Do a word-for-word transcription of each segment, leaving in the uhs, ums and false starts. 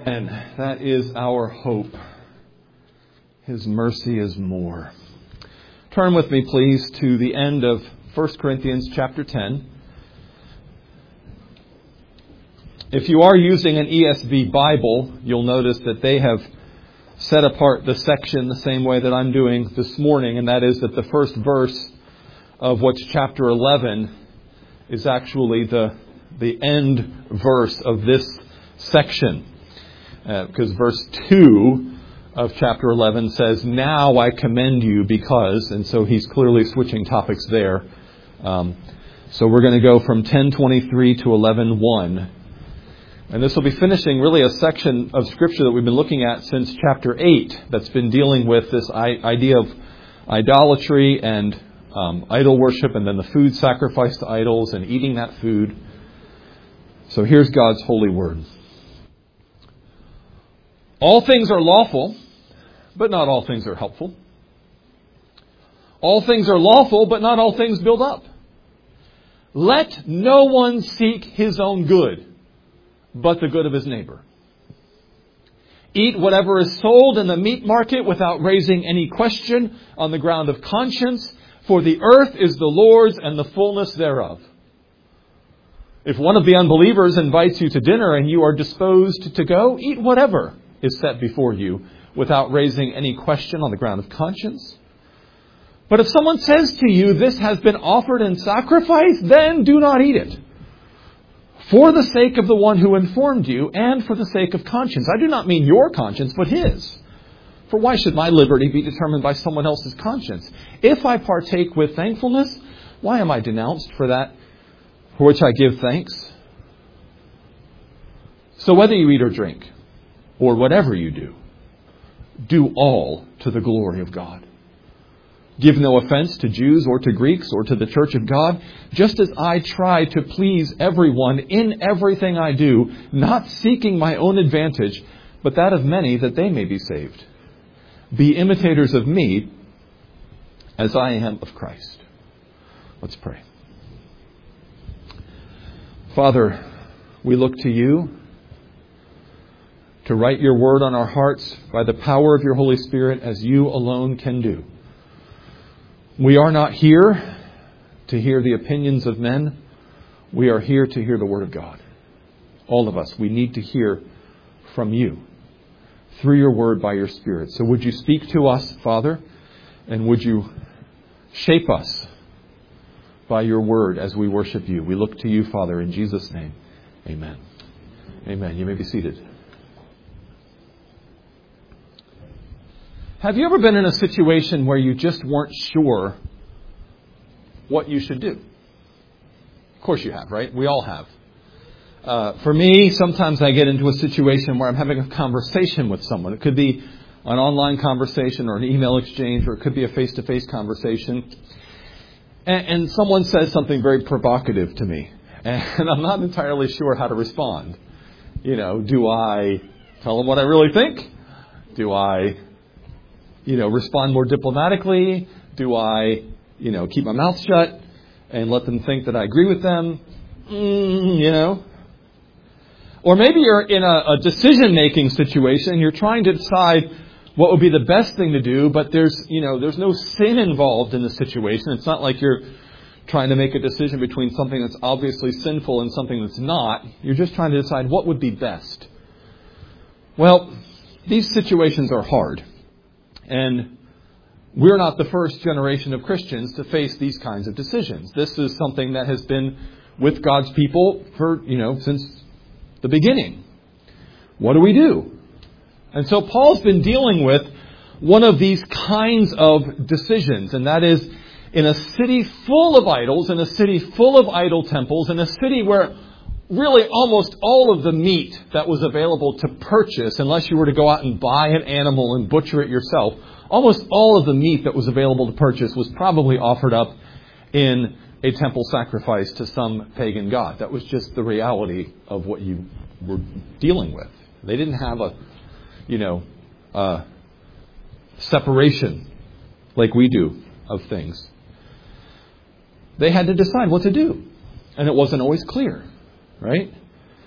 And that is our hope. His mercy is more. Turn with me, please, to the end of First Corinthians chapter ten. If you are using an E S V Bible, you'll notice that they have set apart the section the same way that I'm doing this morning, and that is that the first verse of what's chapter eleven is actually the, the end verse of this section. Uh, because verse two of chapter eleven says, "Now I commend you because," and so he's clearly switching topics there. Um, so we're going to go from ten twenty-three to eleven one. And this will be finishing really a section of Scripture that we've been looking at since chapter eight that's been dealing with this idea of idolatry and um, idol worship, and then the food sacrificed to idols and eating that food. So here's God's holy word. All things are lawful, but not all things are helpful. All things are lawful, but not all things build up. Let no one seek his own good, but the good of his neighbor. Eat whatever is sold in the meat market without raising any question on the ground of conscience, for the earth is the Lord's and the fullness thereof. If one of the unbelievers invites you to dinner and you are disposed to go, eat whatever is set before you without raising any question on the ground of conscience. But if someone says to you, "This has been offered in sacrifice," then do not eat it, for the sake of the one who informed you, and for the sake of conscience. I do not mean your conscience, but his. For why should my liberty be determined by someone else's conscience? If I partake with thankfulness, why am I denounced for that for which I give thanks? So whether you eat or drink, or whatever you do, do all to the glory of God. Give no offense to Jews or to Greeks or to the church of God, just as I try to please everyone in everything I do, not seeking my own advantage, but that of many, that they may be saved. Be imitators of me as I am of Christ. Let's pray. Father, we look to you to write your word on our hearts by the power of your Holy Spirit, as you alone can do. We are not here to hear the opinions of men. We are here to hear the word of God. All of us, we need to hear from you through your word by your Spirit. So would you speak to us, Father, and would you shape us by your word as we worship you. We look to you, Father, in Jesus' name. Amen. Amen. You may be seated. Have you ever been in a situation where you just weren't sure what you should do? Of course you have, right? We all have. Uh, for me, sometimes I get into a situation where I'm having a conversation with someone. It could be an online conversation or an email exchange, or it could be a face-to-face conversation. And, and someone says something very provocative to me. And I'm not entirely sure how to respond. You know, do I tell them what I really think? Do I... You know, respond more diplomatically? Do I, you know, keep my mouth shut and let them think that I agree with them? Mm, you know. Or maybe you're in a, a decision-making situation and you're trying to decide what would be the best thing to do, but there's, you know, there's no sin involved in the situation. It's not like you're trying to make a decision between something that's obviously sinful and something that's not. You're just trying to decide what would be best. Well, these situations are hard. And we're not the first generation of Christians to face these kinds of decisions. This is something that has been with God's people for, you know, since the beginning. What do we do? And so Paul's been dealing with one of these kinds of decisions, and that is in a city full of idols, in a city full of idol temples, in a city where really almost all of the meat that was available to purchase, unless you were to go out and buy an animal and butcher it yourself, almost all of the meat that was available to purchase was probably offered up in a temple sacrifice to some pagan god. That was just the reality of what you were dealing with. They didn't have a, you know, uh, separation like we do of things. They had to decide what to do. And it wasn't always clear. Right?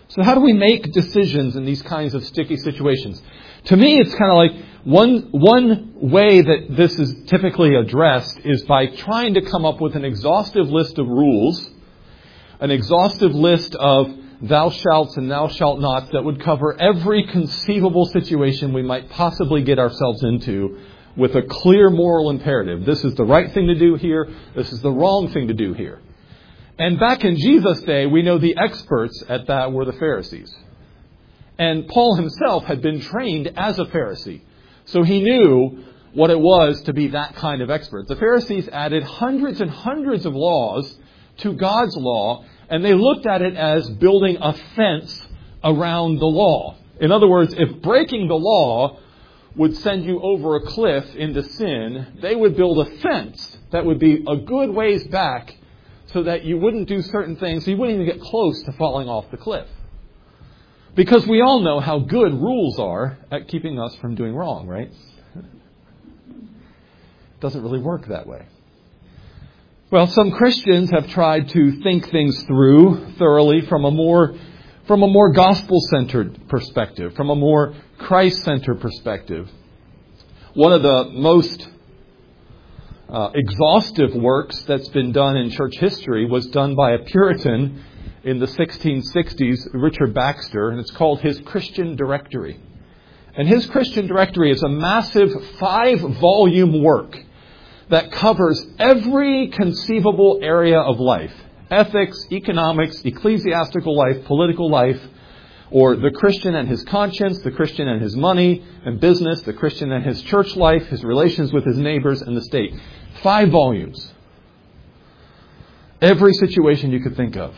So how do we make decisions in these kinds of sticky situations? To me, it's kind of like one, one way that this is typically addressed is by trying to come up with an exhaustive list of rules, an exhaustive list of thou shalts and thou shalt nots that would cover every conceivable situation we might possibly get ourselves into with a clear moral imperative. This is the right thing to do here. This is the wrong thing to do here. And back in Jesus' day, we know the experts at that were the Pharisees. And Paul himself had been trained as a Pharisee. So he knew what it was to be that kind of expert. The Pharisees added hundreds and hundreds of laws to God's law, and they looked at it as building a fence around the law. In other words, if breaking the law would send you over a cliff into sin, they would build a fence that would be a good ways back so that you wouldn't do certain things, so you wouldn't even get close to falling off the cliff. Because we all know how good rules are at keeping us from doing wrong, right? It doesn't really work that way. Well, some Christians have tried to think things through thoroughly from a more from a more gospel-centered perspective, from a more Christ-centered perspective. One of the most uh, exhaustive works that's been done in church history was done by a Puritan in the sixteen sixties, Richard Baxter, and it's called his Christian Directory. And his Christian Directory is a massive five-volume work that covers every conceivable area of life. Ethics, economics, ecclesiastical life, political life, or the Christian and his conscience, the Christian and his money and business, the Christian and his church life, his relations with his neighbors and the state. Five volumes. Every situation you could think of.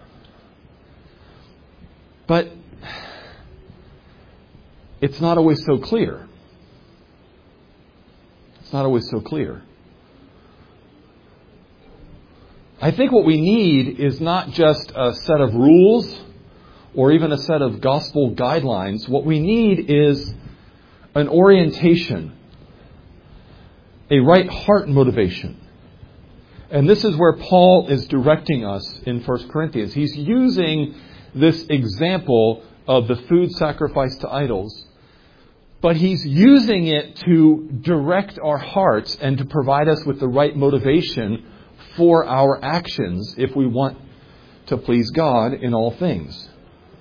But it's not always so clear. It's not always so clear. I think what we need is not just a set of rules or even a set of gospel guidelines. What we need is an orientation, a right heart motivation. And this is where Paul is directing us in First Corinthians. He's using this example of the food sacrificed to idols, but he's using it to direct our hearts and to provide us with the right motivation for our actions if we want to please God in all things.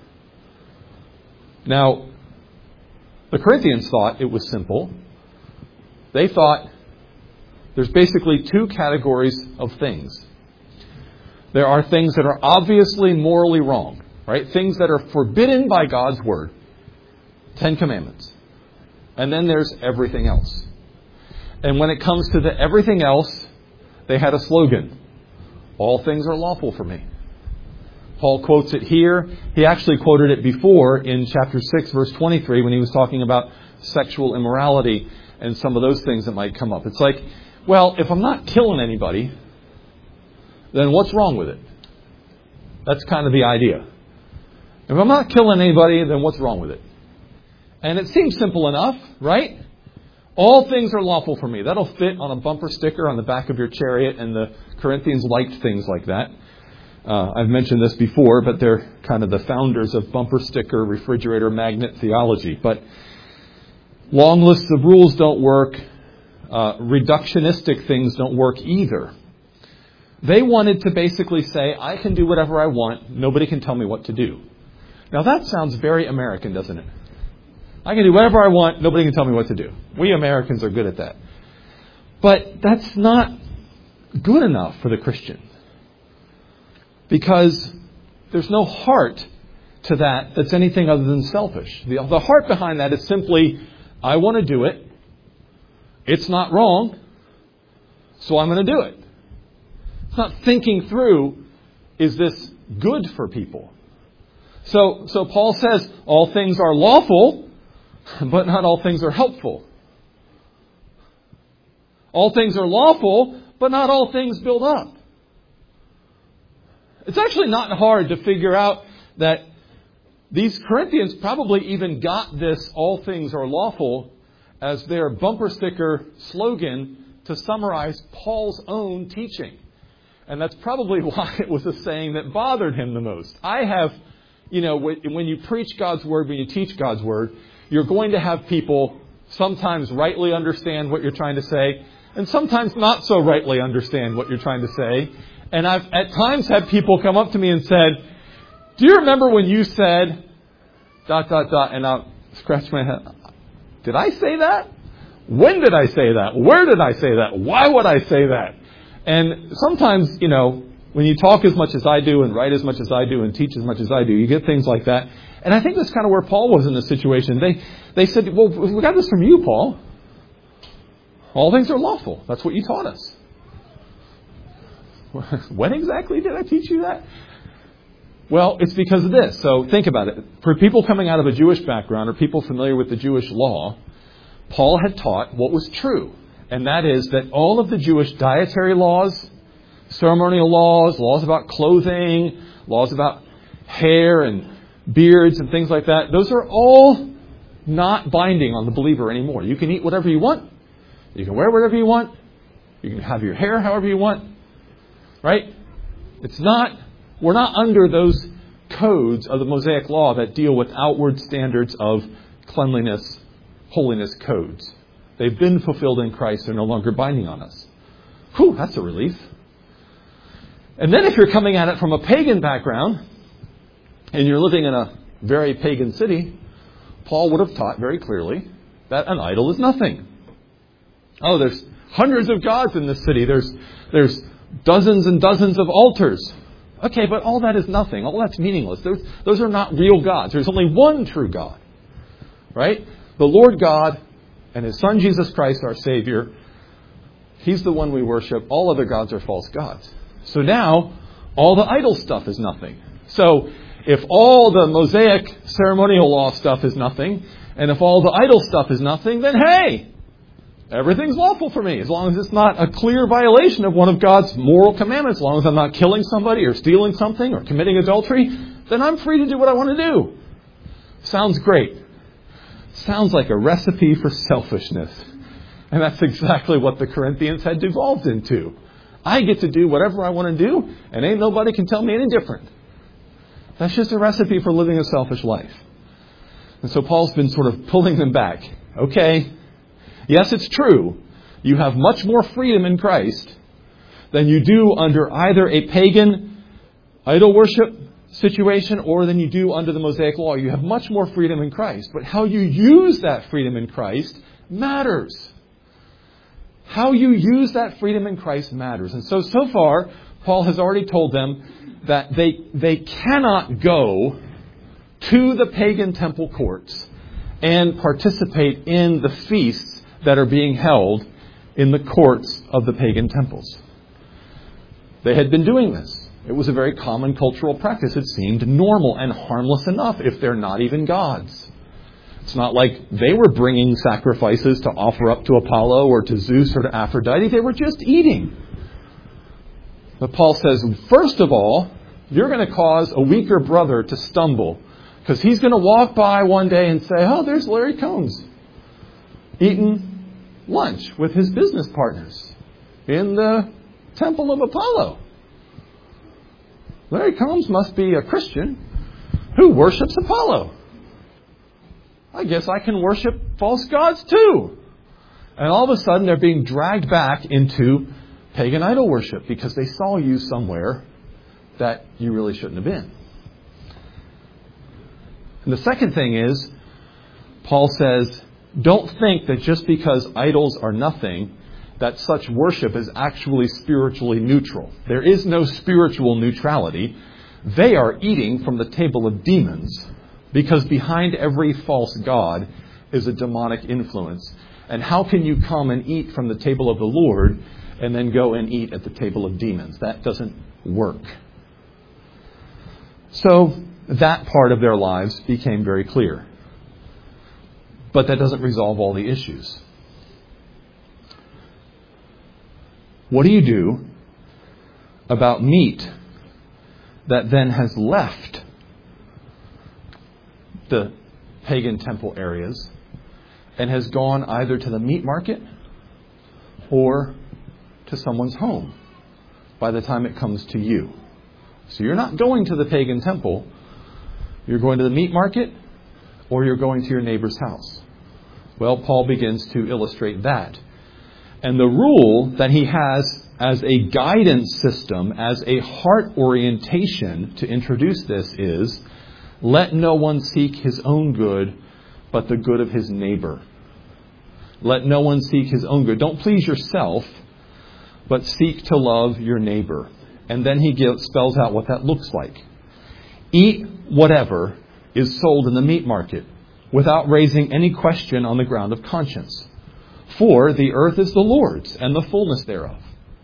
Now, the Corinthians thought it was simple. They thought there's basically two categories of things. There are things that are obviously morally wrong, right? Things that are forbidden by God's word. Ten Commandments. And then there's everything else. And when it comes to the everything else, they had a slogan. All things are lawful for me. Paul quotes it here. He actually quoted it before in chapter six, verse twenty-three, when he was talking about sexual immorality and some of those things that might come up. It's like, well, if I'm not killing anybody, then what's wrong with it? That's kind of the idea. If I'm not killing anybody, then what's wrong with it? And it seems simple enough, right? All things are lawful for me. That'll fit on a bumper sticker on the back of your chariot, and the Corinthians liked things like that. Uh, I've mentioned this before, but they're kind of the founders of bumper sticker, refrigerator magnet theology. But long lists of rules don't work. Uh, reductionistic things don't work either. They wanted to basically say, I can do whatever I want. Nobody can tell me what to do. Now that sounds very American, doesn't it? I can do whatever I want. Nobody can tell me what to do. We Americans are good at that. But that's not good enough for the Christian. Because there's no heart to that that's anything other than selfish. The, the heart behind that is simply, I want to do it. It's not wrong. So I'm going to do it. It's not thinking through, is this good for people? So, so Paul says, all things are lawful, but not all things are helpful. All things are lawful, but not all things build up. It's actually not hard to figure out that these Corinthians probably even got this all things are lawful as their bumper sticker slogan to summarize Paul's own teaching. And that's probably why it was a saying that bothered him the most. I have you know, when you preach God's Word, when you teach God's Word, you're going to have people sometimes rightly understand what you're trying to say, and sometimes not so rightly understand what you're trying to say. And I've at times had people come up to me and said, do you remember when you said, dot, dot, dot, and I'll scratch my head. Did I say that? When did I say that? Where did I say that? Why would I say that? And sometimes, you know, when you talk as much as I do and write as much as I do and teach as much as I do, you get things like that. And I think that's kind of where Paul was in this situation. They they said, well, we got this from you, Paul. All things are lawful. That's what you taught us. When exactly did I teach you that? Well, it's because of this. So think about it. For people coming out of a Jewish background or people familiar with the Jewish law, Paul had taught what was true. And that is that all of the Jewish dietary laws, ceremonial laws, laws about clothing, laws about hair and beards and things like that, those are all not binding on the believer anymore. You can eat whatever you want. You can wear whatever you want. You can have your hair however you want. Right? It's not, we're not under those codes of the Mosaic Law that deal with outward standards of cleanliness, holiness codes. They've been fulfilled in Christ. They're no longer binding on us. Whew, that's a relief. And then if you're coming at it from a pagan background, and you're living in a very pagan city, Paul would have taught very clearly that an idol is nothing. Oh, there's hundreds of gods in this city. There's, there's dozens and dozens of altars. Okay, but all that is nothing. All that's meaningless. Those, those are not real gods. There's only one true God. Right? The Lord God and His Son Jesus Christ, our Savior. He's the one we worship. All other gods are false gods. So now, all the idol stuff is nothing. So, if all the Mosaic ceremonial law stuff is nothing, and if all the idol stuff is nothing, then hey, everything's lawful for me. As long as it's not a clear violation of one of God's moral commandments, as long as I'm not killing somebody or stealing something or committing adultery, then I'm free to do what I want to do. Sounds great. Sounds like a recipe for selfishness. And that's exactly what the Corinthians had devolved into. I get to do whatever I want to do, and ain't nobody can tell me any different. That's just a recipe for living a selfish life. And so Paul's been sort of pulling them back. Okay, yes, it's true. You have much more freedom in Christ than you do under either a pagan idol worship situation or than you do under the Mosaic Law. You have much more freedom in Christ. But how you use that freedom in Christ matters. How you use that freedom in Christ matters. And so, so far, Paul has already told them that they, they cannot go to the pagan temple courts and participate in the feasts that are being held in the courts of the pagan temples. They had been doing this. It was a very common cultural practice. It seemed normal and harmless enough if they're not even gods. It's not like they were bringing sacrifices to offer up to Apollo or to Zeus or to Aphrodite. They were just eating. But Paul says, first of all, you're going to cause a weaker brother to stumble. Because he's going to walk by one day and say, oh, there's Larry Combs eating lunch with his business partners in the temple of Apollo. Larry Combs must be a Christian who worships Apollo. I guess I can worship false gods too. And all of a sudden they're being dragged back into pagan idol worship because they saw you somewhere that you really shouldn't have been. And the second thing is, Paul says, don't think that just because idols are nothing, that such worship is actually spiritually neutral. There is no spiritual neutrality. They are eating from the table of demons because behind every false god is a demonic influence. And how can you come and eat from the table of the Lord and then go and eat at the table of demons? That doesn't work. So that part of their lives became very clear. But that doesn't resolve all the issues. What do you do about meat that then has left the pagan temple areas and has gone either to the meat market or to someone's home by the time it comes to you? So you're not going to the pagan temple. You're going to the meat market or you're going to your neighbor's house? Well, Paul begins to illustrate that. And the rule that he has as a guidance system, as a heart orientation to introduce this is, let no one seek his own good, but the good of his neighbor. Let no one seek his own good. Don't please yourself, but seek to love your neighbor. And then he gives, spells out what that looks like. Eat whatever is sold in the meat market without raising any question on the ground of conscience. For the earth is the Lord's and the fullness thereof.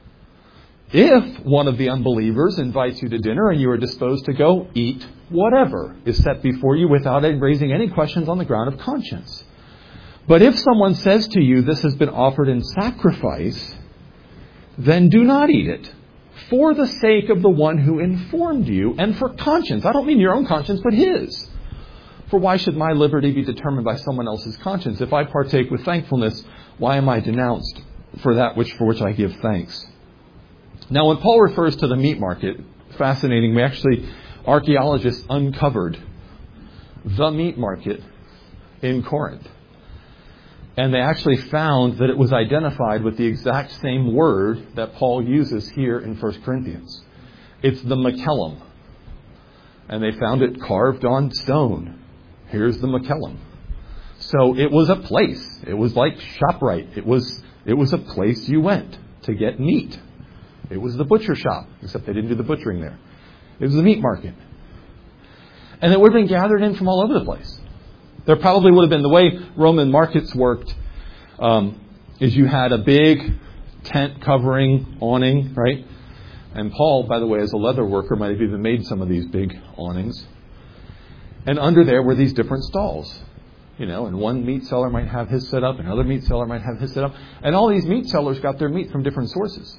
If one of the unbelievers invites you to dinner and you are disposed to go, eat whatever is set before you without raising any questions on the ground of conscience. But if someone says to you, this has been offered in sacrifice, then do not eat it, for the sake of the one who informed you, and for conscience. I don't mean your own conscience, but his. For why should my liberty be determined by someone else's conscience? If I partake with thankfulness, why am I denounced for that which for which I give thanks? Now, when Paul refers to the meat market, fascinating, we actually, archaeologists uncovered the meat market in Corinth. And they actually found that it was identified with the exact same word that Paul uses here in First Corinthians. It's the Makellum. And they found it carved on stone. Here's the Makellum. So it was a place. It was like ShopRite. It was, it was a place you went to get meat. It was the butcher shop, except they didn't do the butchering there. It was the meat market. And it would have been gathered in from all over the place. There probably would have been, the way Roman markets worked, um, is you had a big tent covering awning, right? And Paul, by the way, as a leather worker, might have even made some of these big awnings. And under there were these different stalls. You know, and one meat seller might have his set up, another meat seller might have his set up. And all these meat sellers got their meat from different sources.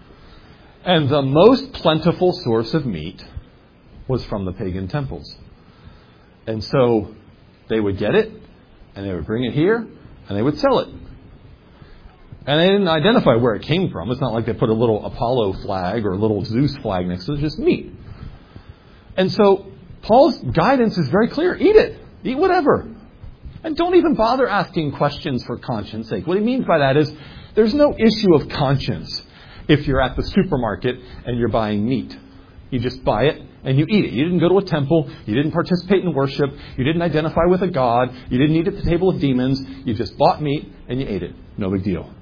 And the most plentiful source of meat was from the pagan temples. And so they would get it, and they would bring it here, and they would sell it. And they didn't identify where it came from. It's not like they put a little Apollo flag or a little Zeus flag next to it. It's just meat. And so Paul's guidance is very clear. Eat it. Eat whatever. And don't even bother asking questions for conscience sake. What he means by that is there's no issue of conscience if you're at the supermarket and you're buying meat. You just buy it and you eat it. You didn't go to a temple. You didn't participate in worship. You didn't identify with a god. You didn't eat at the table of demons. You just bought meat and you ate it. No big deal.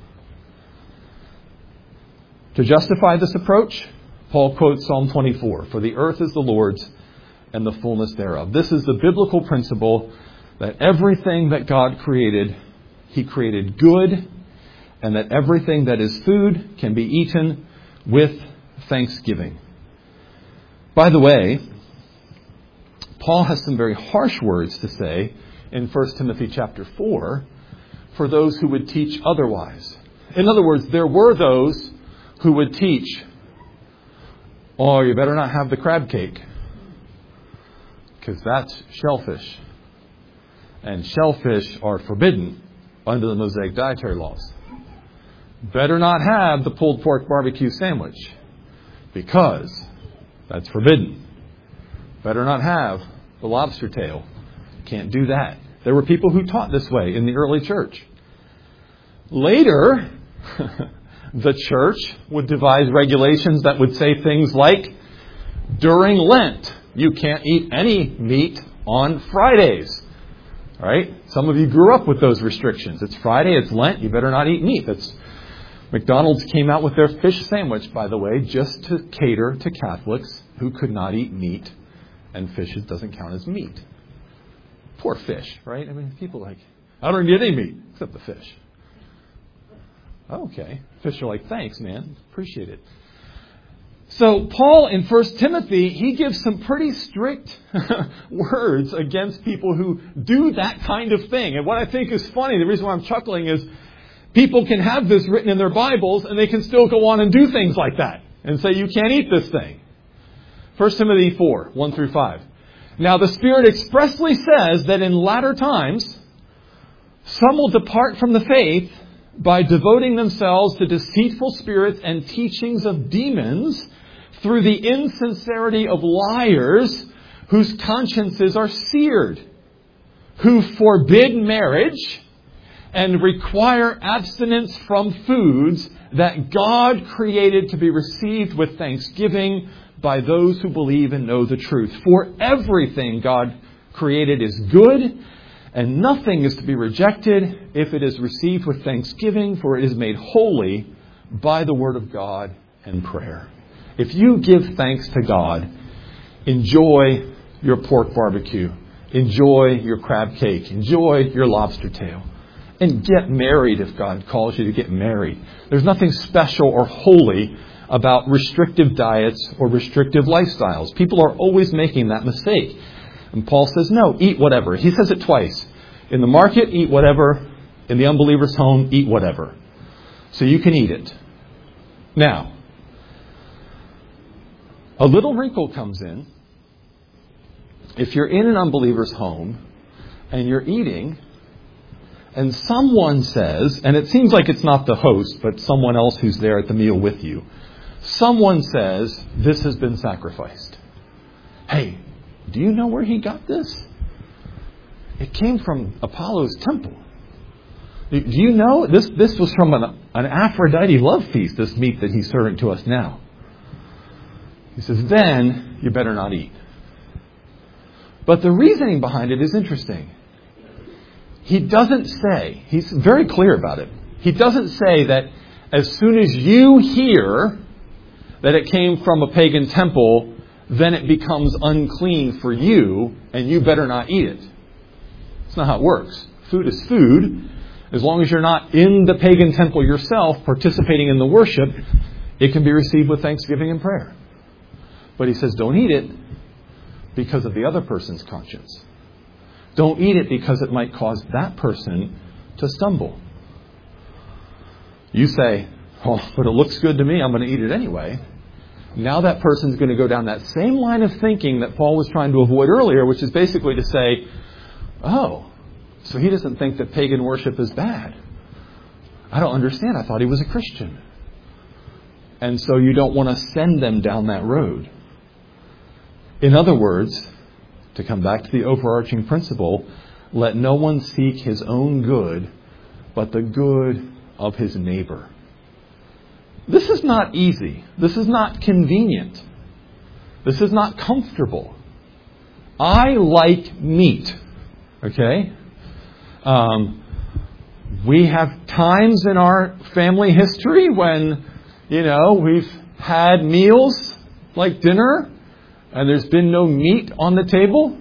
To justify this approach, Paul quotes Psalm twenty-four. For the earth is the Lord's and the fullness thereof. This is the biblical principle that everything that God created, He created good, and that everything that is food can be eaten with thanksgiving. By the way, Paul has some very harsh words to say in First Timothy chapter four for those who would teach otherwise. In other words, there were those who would teach, oh, you better not have the crab cake, because that's shellfish. And shellfish are forbidden under the Mosaic dietary laws. Better not have the pulled pork barbecue sandwich, because that's forbidden. Better not have the lobster tail. Can't do that. There were people who taught this way in the early church. Later, the church would devise regulations that would say things like, during Lent, you can't eat any meat on Fridays. Right? Some of you grew up with those restrictions. It's Friday, it's Lent, you better not eat meat. That's McDonald's came out with their fish sandwich, by the way, just to cater to Catholics who could not eat meat, and fish doesn't count as meat. Poor fish, right? I mean, people are like, I don't eat any meat except the fish. Okay. Fish are like, thanks, man. Appreciate it. So Paul in First Timothy, he gives some pretty strict words against people who do that kind of thing. And what I think is funny, the reason why I'm chuckling is people can have this written in their Bibles and they can still go on and do things like that and say, you can't eat this thing. First Timothy four, one through five. Now the Spirit expressly says that in latter times, some will depart from the faith by devoting themselves to deceitful spirits and teachings of demons, through the insincerity of liars whose consciences are seared, who forbid marriage and require abstinence from foods that God created to be received with thanksgiving by those who believe and know the truth. For everything God created is good, and nothing is to be rejected if it is received with thanksgiving, for it is made holy by the word of God and prayer. If you give thanks to God, enjoy your pork barbecue, enjoy your crab cake, enjoy your lobster tail, and get married if God calls you to get married. There's nothing special or holy about restrictive diets or restrictive lifestyles. People are always making that mistake. And Paul says, no, eat whatever. He says it twice. In the market, eat whatever. In the unbeliever's home, eat whatever. So you can eat it. Now, a little wrinkle comes in. If you're in an unbeliever's home and you're eating, and someone says, and it seems like it's not the host, but someone else who's there at the meal with you, someone says, this has been sacrificed. Hey, do you know where he got this? It came from Apollo's temple. Do you know? This, this was from an, an Aphrodite love feast, this meat that he's serving to us now. He says, then you better not eat. But the reasoning behind it is interesting. He doesn't say, he's very clear about it. He doesn't say that as soon as you hear that it came from a pagan temple, then it becomes unclean for you and you better not eat it. That's not how it works. Food is food. As long as you're not in the pagan temple yourself, participating in the worship, it can be received with thanksgiving and prayer. But he says, don't eat it because of the other person's conscience. Don't eat it because it might cause that person to stumble. You say, oh, but it looks good to me, I'm going to eat it anyway. Now that person's going to go down that same line of thinking that Paul was trying to avoid earlier, which is basically to say, oh, so he doesn't think that pagan worship is bad. I don't understand. I thought he was a Christian. And so you don't want to send them down that road. In other words, to come back to the overarching principle, let no one seek his own good, but the good of his neighbor. This is not easy. This is not convenient. This is not comfortable. I like meat. Okay? Um, we have times in our family history when, you know, we've had meals like dinner and there's been no meat on the table.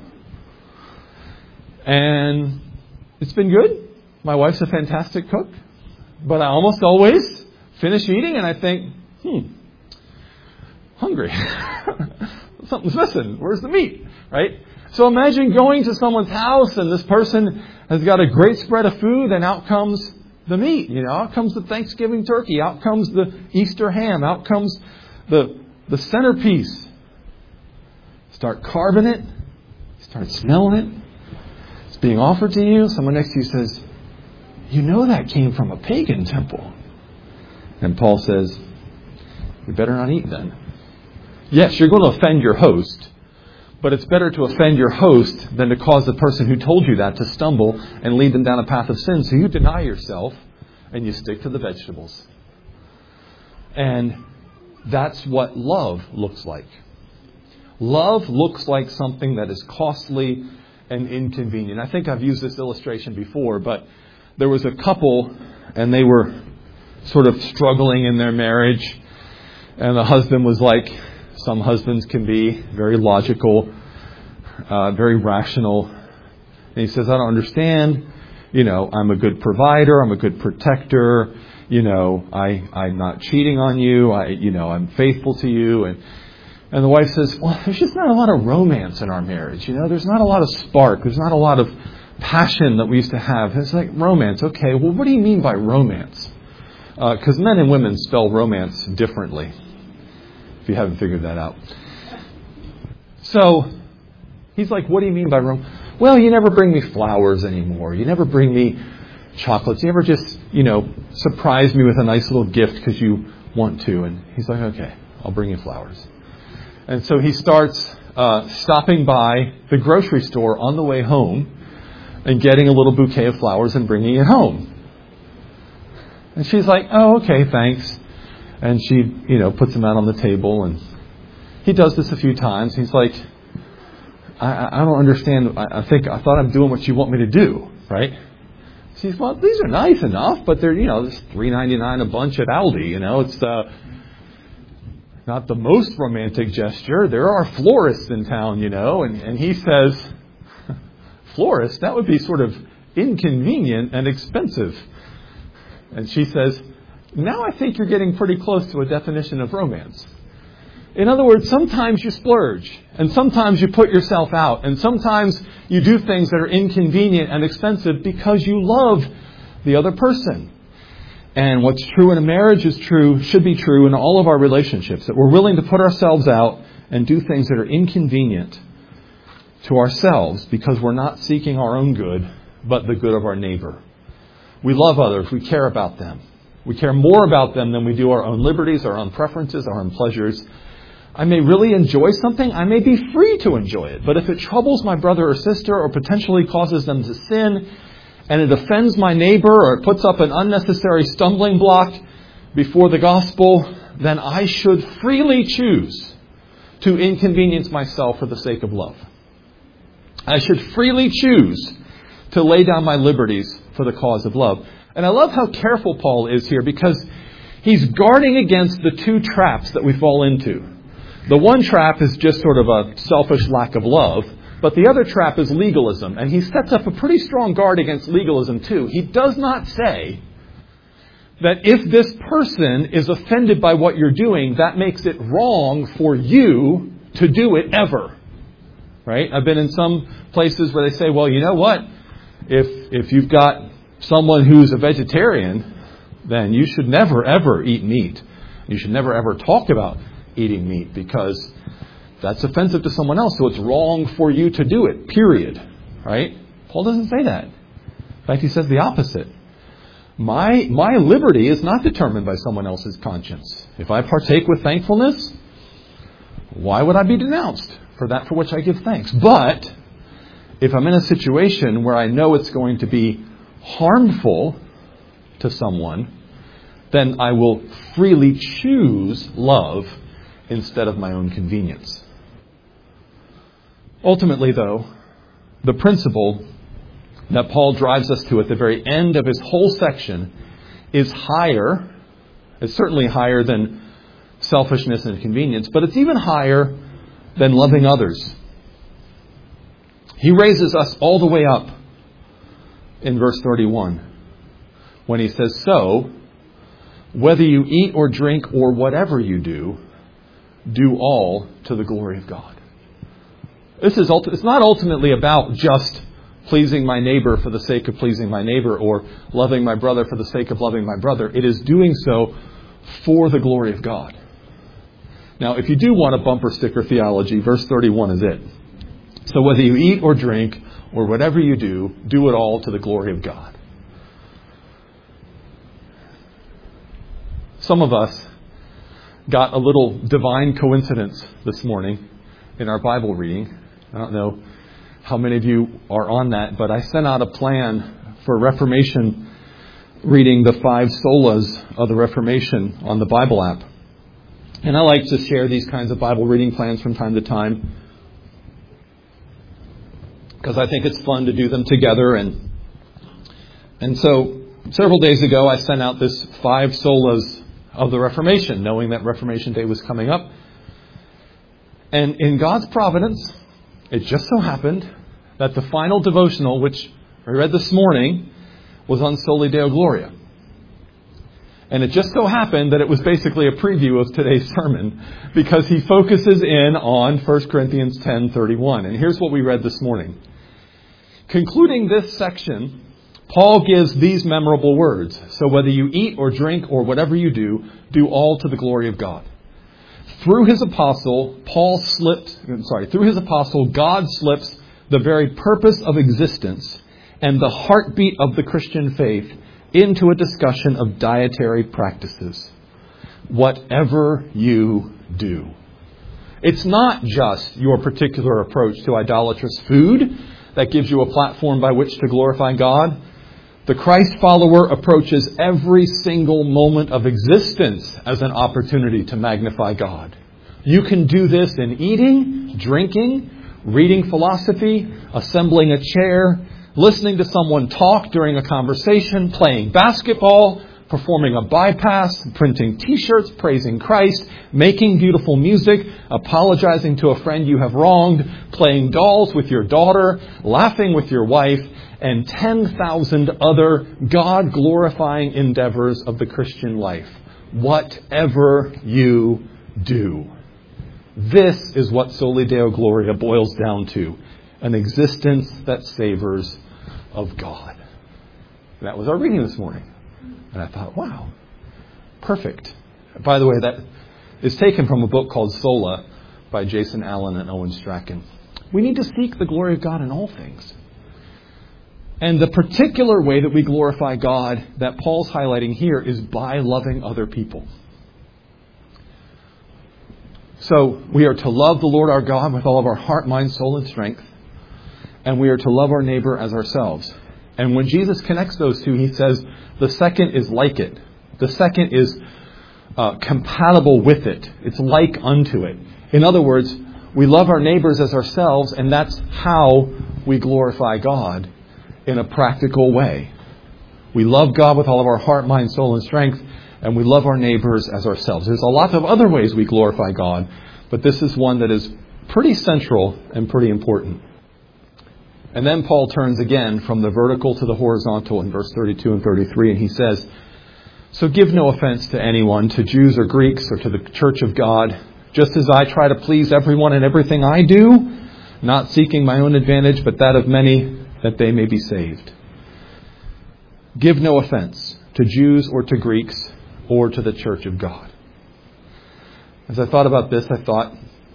And it's been good. My wife's a fantastic cook. But I almost always finish eating and I think, hmm, hungry. Something's missing. Where's the meat? Right? So imagine going to someone's house and this person has got a great spread of food and out comes the meat. You know, out comes the Thanksgiving turkey. Out comes the Easter ham. Out comes the, the centerpiece. Start carving it. Start smelling it. It's being offered to you. Someone next to you says, you know that came from a pagan temple. And Paul says, you better not eat then. Yes, you're going to offend your host. But it's better to offend your host than to cause the person who told you that to stumble and lead them down a path of sin. So you deny yourself and you stick to the vegetables. And that's what love looks like. Love looks like something that is costly and inconvenient. I think I've used this illustration before, but there was a couple and they were sort of struggling in their marriage. And the husband was like, some husbands can be very logical, uh, very rational. And he says, I don't understand. You know, I'm a good provider. I'm a good protector. You know, I, I'm not cheating on you. I, you know, I'm faithful to you. And, and the wife says, well, there's just not a lot of romance in our marriage. You know, there's not a lot of spark. There's not a lot of passion that we used to have. It's like romance. Okay, well, what do you mean by romance? Because uh, men and women spell romance differently. If you haven't figured that out. So, he's like, what do you mean by romance? Well, you never bring me flowers anymore. You never bring me chocolates. You never just, you know, surprise me with a nice little gift because you want to. And he's like, okay, I'll bring you flowers. And so he starts uh, stopping by the grocery store on the way home and getting a little bouquet of flowers and bringing it home. And she's like, oh, okay, thanks. And she, you know, puts them out on the table. And he does this a few times. He's like, I, I don't understand. I, I think I thought I'm doing what you want me to do, right? She's, well, these are nice enough, but they're, you know, it's three ninety-nine a bunch at Aldi. You know, it's uh, not the most romantic gesture. There are florists in town, you know. And, and he says, florist, that would be sort of inconvenient and expensive. And she says, now I think you're getting pretty close to a definition of romance. In other words, sometimes you splurge, and sometimes you put yourself out, and sometimes you do things that are inconvenient and expensive because you love the other person. And what's true in a marriage is true, should be true in all of our relationships, that we're willing to put ourselves out and do things that are inconvenient to ourselves because we're not seeking our own good, but the good of our neighbor. We love others. We care about them. We care more about them than we do our own liberties, our own preferences, our own pleasures. I may really enjoy something. I may be free to enjoy it. But if it troubles my brother or sister or potentially causes them to sin, and it offends my neighbor or it puts up an unnecessary stumbling block before the gospel, then I should freely choose to inconvenience myself for the sake of love. I should freely choose to lay down my liberties for the cause of love. And I love how careful Paul is here, because he's guarding against the two traps that we fall into. The one trap is just sort of a selfish lack of love, but the other trap is legalism. And he sets up a pretty strong guard against legalism too. He does not say that if this person is offended by what you're doing, that makes it wrong for you to do it ever. Right? I've been in some places where they say, well, you know what? If if you've got someone who's a vegetarian, then you should never, ever eat meat. You should never, ever talk about eating meat because that's offensive to someone else. So it's wrong for you to do it, period. Right? Paul doesn't say that. In fact, he says the opposite. My, my liberty is not determined by someone else's conscience. If I partake with thankfulness, why would I be denounced for that for which I give thanks? But if I'm in a situation where I know it's going to be harmful to someone, then I will freely choose love instead of my own convenience. Ultimately, though, the principle that Paul drives us to at the very end of his whole section is higher. It's certainly higher than selfishness and convenience, but it's even higher than loving others. He raises us all the way up in verse thirty-one when he says, so, whether you eat or drink or whatever you do, do all to the glory of God. This is ulti- it's not ultimately about just pleasing my neighbor for the sake of pleasing my neighbor or loving my brother for the sake of loving my brother. It is doing so for the glory of God. Now, if you do want a bumper sticker theology, verse thirty-one is it. So whether you eat or drink or whatever you do, do it all to the glory of God. Some of us got a little divine coincidence this morning in our Bible reading. I don't know how many of you are on that, but I sent out a plan for Reformation reading the five solas of the Reformation on the Bible app. And I like to share these kinds of Bible reading plans from time to time because I think it's fun to do them together. And and so several days ago, I sent out this five solas of the Reformation, knowing that Reformation Day was coming up. And in God's providence, it just so happened that the final devotional, which I read this morning, was on Soli Deo Gloria. And it just so happened that it was basically a preview of today's sermon because he focuses in on First Corinthians ten thirty-one. And here's what we read this morning. Concluding this section, Paul gives these memorable words. So whether you eat or drink or whatever you do, do all to the glory of God. Through his apostle, Paul slipped, I'm sorry, through his apostle, God slips the very purpose of existence and the heartbeat of the Christian faith into a discussion of dietary practices. Whatever you do. It's not just your particular approach to idolatrous food that gives you a platform by which to glorify God. The Christ follower approaches every single moment of existence as an opportunity to magnify God. You can do this in eating, drinking, reading philosophy, assembling a chair, listening to someone talk during a conversation, playing basketball, performing a bypass, printing t-shirts, praising Christ, making beautiful music, apologizing to a friend you have wronged, playing dolls with your daughter, laughing with your wife, and ten thousand other God-glorifying endeavors of the Christian life. Whatever you do. This is what Soli Deo Gloria boils down to. An existence that savors of God. And that was our reading this morning. And I thought, wow, perfect. By the way, that is taken from a book called Sola by Jason Allen and Owen Strachan. We need to seek the glory of God in all things. And the particular way that we glorify God that Paul's highlighting here is by loving other people. So we are to love the Lord our God with all of our heart, mind, soul, and strength. And we are to love our neighbor as ourselves. And when Jesus connects those two, he says the second is like it. The second is uh, compatible with it. It's like unto it. In other words, we love our neighbors as ourselves, and that's how we glorify God in a practical way. We love God with all of our heart, mind, soul, and strength, and we love our neighbors as ourselves. There's a lot of other ways we glorify God, but this is one that is pretty central and pretty important. And then Paul turns again from the vertical to the horizontal in verse thirty-two and thirty-three, and he says, "So give no offense to anyone, to Jews or Greeks or to the church of God, just as I try to please everyone in everything I do, not seeking my own advantage, but that of many, that they may be saved." Give no offense to Jews or to Greeks or to the church of God. As I thought about this, I thought,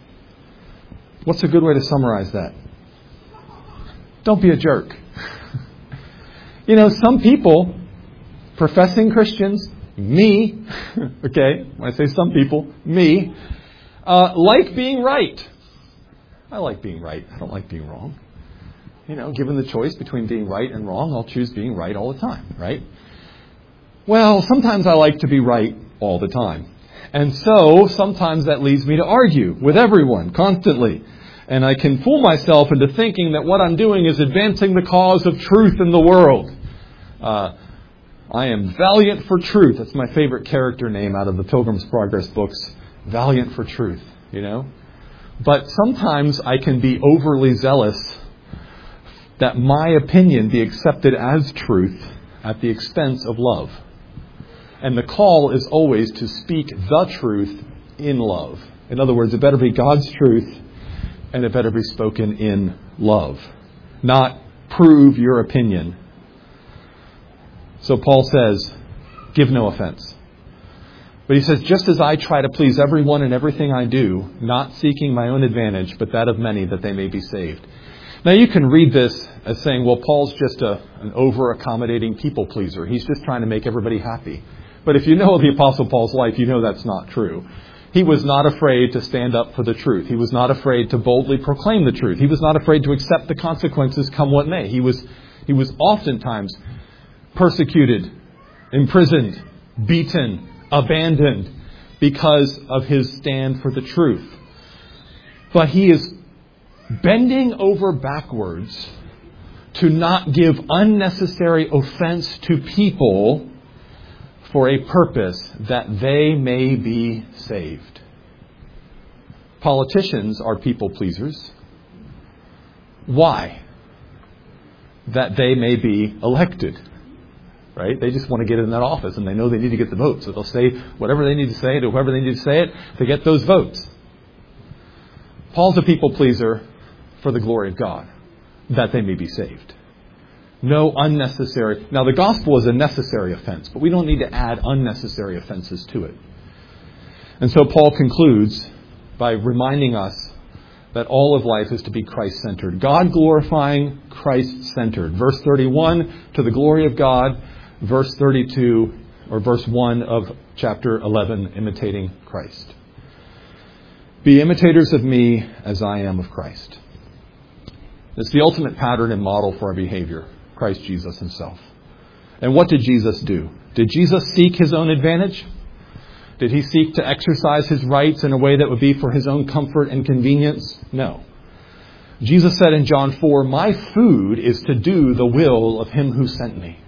what's a good way to summarize that? Don't be a jerk. You know, some people, professing Christians, me, okay, when I say some people, me, uh, like being right. I like being right. I don't like being wrong. You know, given the choice between being right and wrong, I'll choose being right all the time, right? Well, sometimes I like to be right all the time. And so, sometimes that leads me to argue with everyone, constantly. And I can fool myself into thinking that what I'm doing is advancing the cause of truth in the world. Uh, I am valiant for truth. That's my favorite character name out of the Pilgrim's Progress books. Valiant for truth, you know. But sometimes I can be overly zealous that my opinion be accepted as truth at the expense of love. And the call is always to speak the truth in love. In other words, it better be God's truth, and it better be spoken in love, not prove your opinion. So Paul says, give no offense. But he says, just as I try to please everyone in everything I do, not seeking my own advantage, but that of many, that they may be saved. Now you can read this as saying, well, Paul's just a, an over-accommodating people pleaser. He's just trying to make everybody happy. But if you know the Apostle Paul's life, you know that's not true. He was not afraid to stand up for the truth. He was not afraid to boldly proclaim the truth. He was not afraid to accept the consequences come what may. He was, he was oftentimes persecuted, imprisoned, beaten, abandoned because of his stand for the truth. But he is bending over backwards to not give unnecessary offense to people for a purpose that they may be saved. Politicians are people pleasers. Why? That they may be elected. Right? They just want to get in that office and they know they need to get the votes. So they'll say whatever they need to say to whoever they need to say it to get those votes. Paul's a people pleaser for the glory of God, that they may be saved. No unnecessary. Now the gospel is a necessary offense, but we don't need to add unnecessary offenses to it. And so Paul concludes by reminding us that all of life is to be Christ-centered. God-glorifying, Christ-centered. Verse thirty-one, to the glory of God. Verse thirty-two, or verse one of chapter eleven, imitating Christ. Be imitators of me as I am of Christ. It's the ultimate pattern and model for our behavior, Christ Jesus himself. And what did Jesus do? Did Jesus seek his own advantage? Did he seek to exercise his rights in a way that would be for his own comfort and convenience? No. Jesus said in John four, my food is to do the will of him who sent me.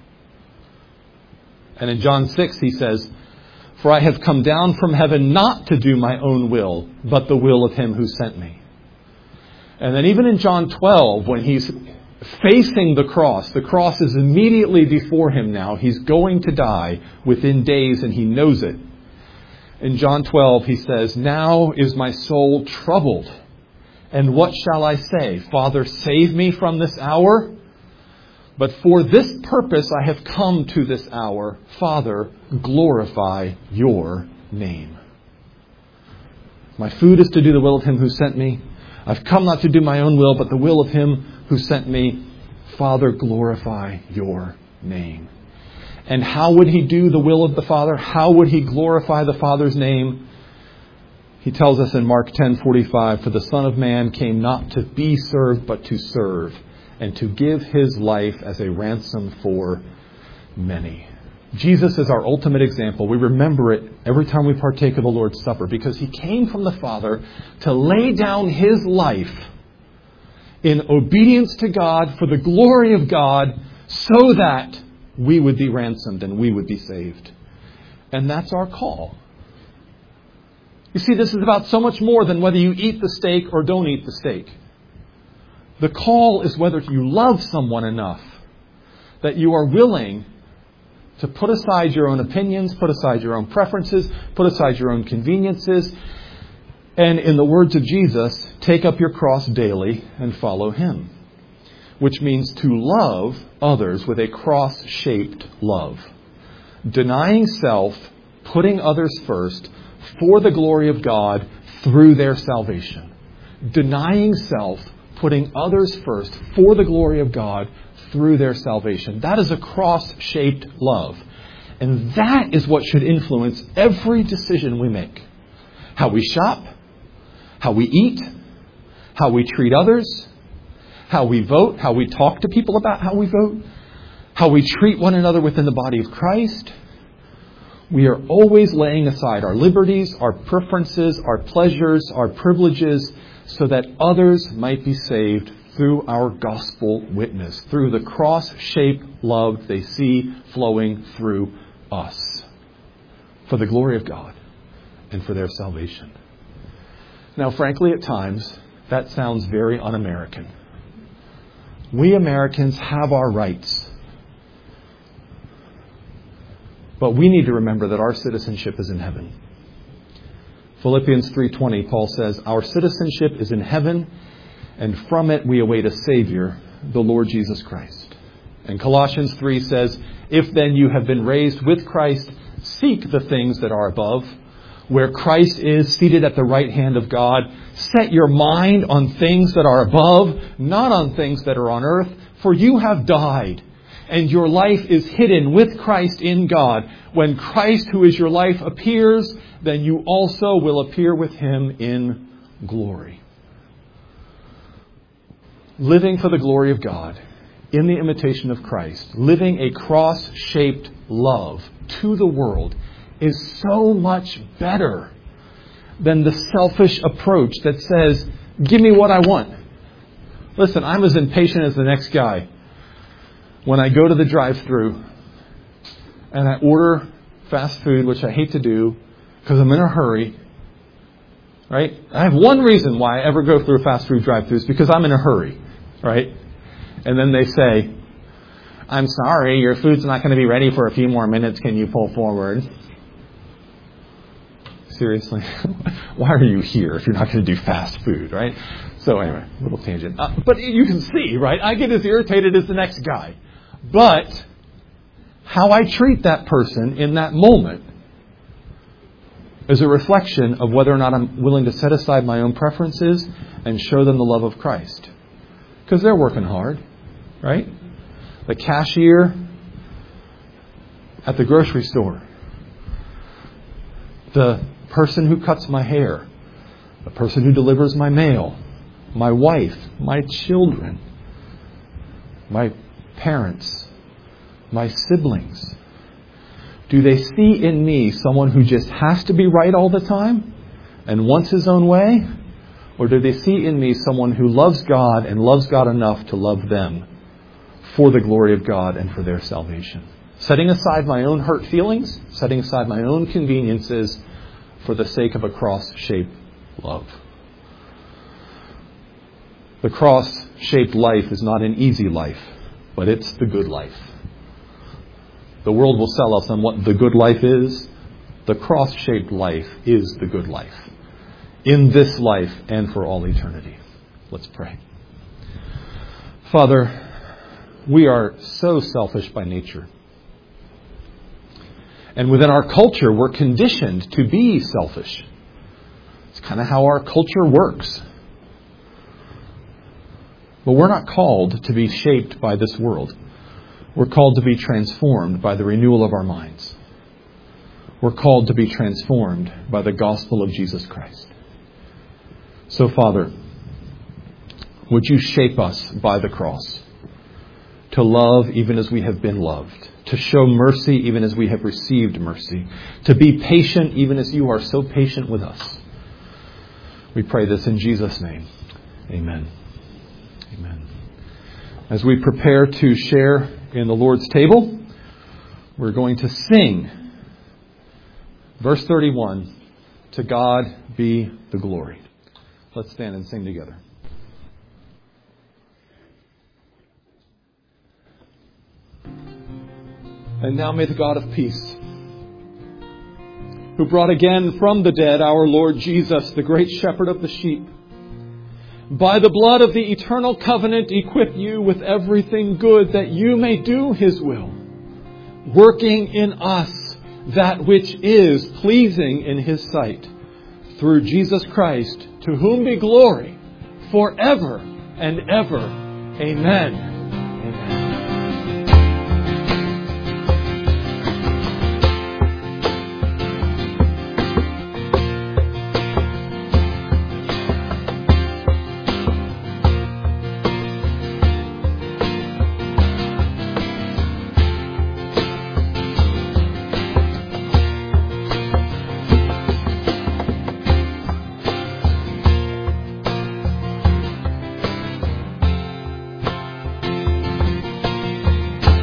And in John six he says, for I have come down from heaven not to do my own will, but the will of him who sent me. And then even in John twelve, when he's facing the cross, the cross is immediately before him now. He's going to die within days and he knows it. In John twelve, he says, now is my soul troubled. And what shall I say? Father, save me from this hour. But for this purpose I have come to this hour. Father, glorify your name. My food is to do the will of him who sent me. I've come not to do my own will, but the will of him who sent me. Father, glorify your name. And how would he do the will of the Father? How would he glorify the Father's name? He tells us in Mark ten forty-five, for the Son of Man came not to be served, but to serve, and to give his life as a ransom for many. Jesus is our ultimate example. We remember it every time we partake of the Lord's Supper, because he came from the Father to lay down his life in obedience to God for the glory of God, so that we would be ransomed and we would be saved. And that's our call. You see, this is about so much more than whether you eat the steak or don't eat the steak. The call is whether you love someone enough that you are willing to put aside your own opinions, put aside your own preferences, put aside your own conveniences, and in the words of Jesus, take up your cross daily and follow him. Which means to love others with a cross-shaped love. Denying self, putting others first, for the glory of God through their salvation. Denying self, putting others first, for the glory of God through their salvation. That is a cross-shaped love. And that is what should influence every decision we make. How we shop, how we eat, how we treat others, how we vote, how we talk to people about how we vote, how we treat one another within the body of Christ. We are always laying aside our liberties, our preferences, our pleasures, our privileges, so that others might be saved through our gospel witness, through the cross-shaped love they see flowing through us, for the glory of God and for their salvation. Now, frankly, at times, that sounds very un-American. We Americans have our rights. But we need to remember that our citizenship is in heaven. Philippians three twenty, Paul says, our citizenship is in heaven, and from it we await a Savior, the Lord Jesus Christ. And Colossians three says, if then you have been raised with Christ, seek the things that are above, where Christ is seated at the right hand of God. Set your mind on things that are above, not on things that are on earth, for you have died, and your life is hidden with Christ in God. When Christ, who is your life, appears, then you also will appear with him in glory. Living for the glory of God, in the imitation of Christ, living a cross-shaped love to the world, is so much better than the selfish approach that says, give me what I want. Listen, I'm as impatient as the next guy. When I go to the drive-thru and I order fast food, which I hate to do because I'm in a hurry, right? I have one reason why I ever go through a fast food drive-thru is because I'm in a hurry, right? And then they say, I'm sorry, your food's not going to be ready for a few more minutes. Can you pull forward? Seriously? Why are you here if you're not going to do fast food, right? So anyway, little tangent. Uh, but you can see, right? I get as irritated as the next guy. But how I treat that person in that moment is a reflection of whether or not I'm willing to set aside my own preferences and show them the love of Christ. Because they're working hard, right? The cashier at the grocery store. The person who cuts my hair. the person who delivers my mail, my wife, my children, my parents, my siblings? Do they see in me someone who just has to be right all the time and wants his own way? Or do they see in me someone who loves God and loves God enough to love them for the glory of God and for their salvation? Setting aside my own hurt feelings, setting aside my own conveniences for the sake of a cross-shaped love. The cross-shaped life is not an easy life, but it's the good life. The world will sell us on what the good life is. The cross-shaped life is the good life. In this life and for all eternity. Let's pray. Father, we are so selfish by nature. And within our culture, we're conditioned to be selfish. It's kind of how our culture works. But we're not called to be shaped by this world. We're called to be transformed by the renewal of our minds. We're called to be transformed by the gospel of Jesus Christ. So, Father, would you shape us by the cross to love even as we have been loved, to show mercy even as we have received mercy, to be patient even as you are so patient with us. We pray this in Jesus' name. Amen. Amen. As we prepare to share in the Lord's table, we're going to sing verse thirty-one, "To God be the glory." Let's stand and sing together. And now may the God of peace, who brought again from the dead our Lord Jesus, the great shepherd of the sheep, by the blood of the eternal covenant equip you with everything good that you may do His will, working in us that which is pleasing in His sight, through Jesus Christ, to whom be glory forever and ever. Amen. Amen.